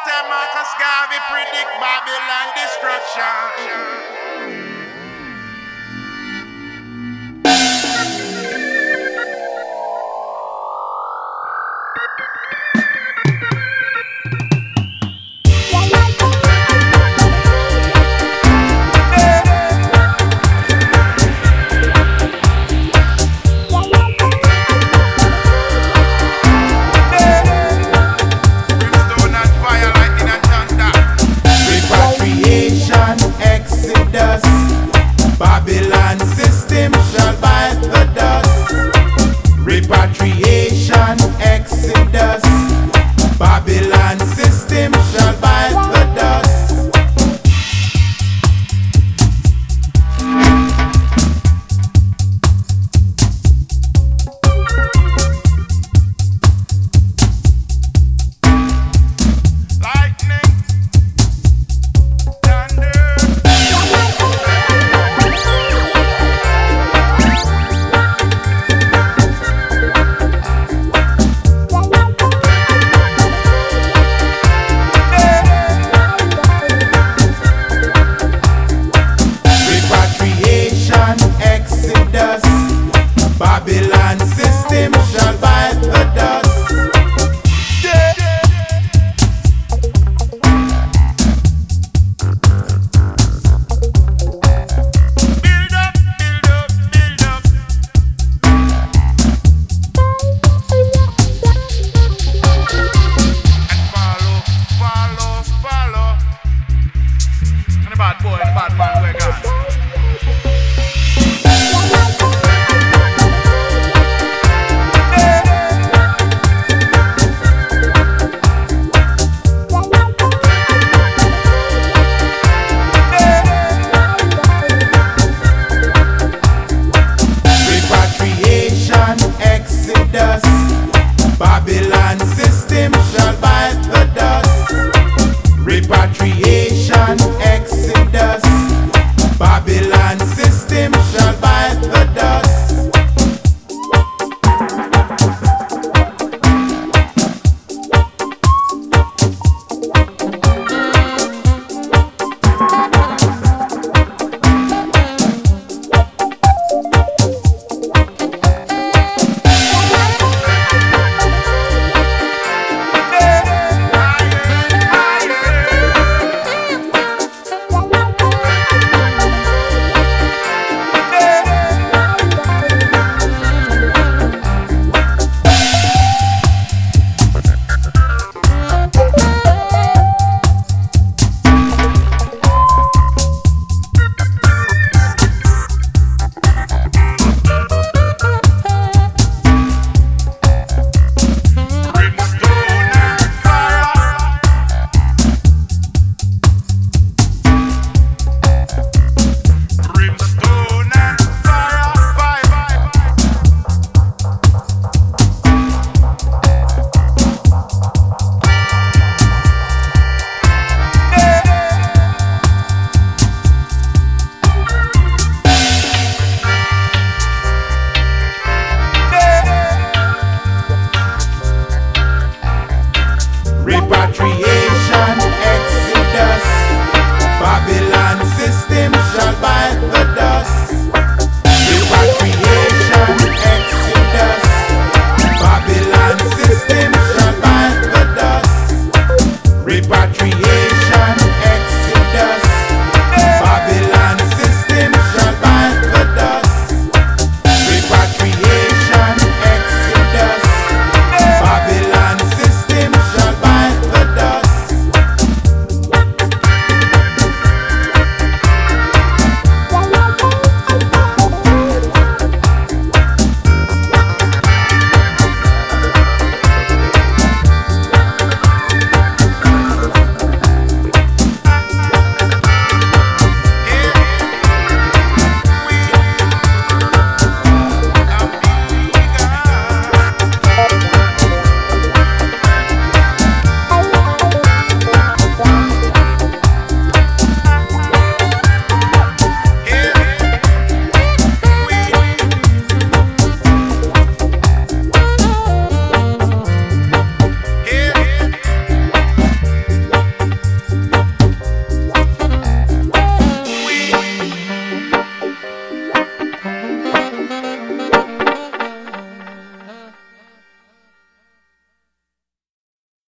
time Marcus Garvey predict Babylon destruction. Babylon system shall bite the dust. Repatriation, exodus. Babylon system shall bite the dust. Babylon system shall bite the dust. Build up, build up, build up. And follow. And the bad boy, the bad man, where gone? Exodus. Babylon system shall bite the dust. Repatriation, exodus. Babylon system shall bite the dust. Repatriation, exodus. Babylon system shall bite the dust. Repatriation, exodus. Babylon system shall bite the dust. Repatriation.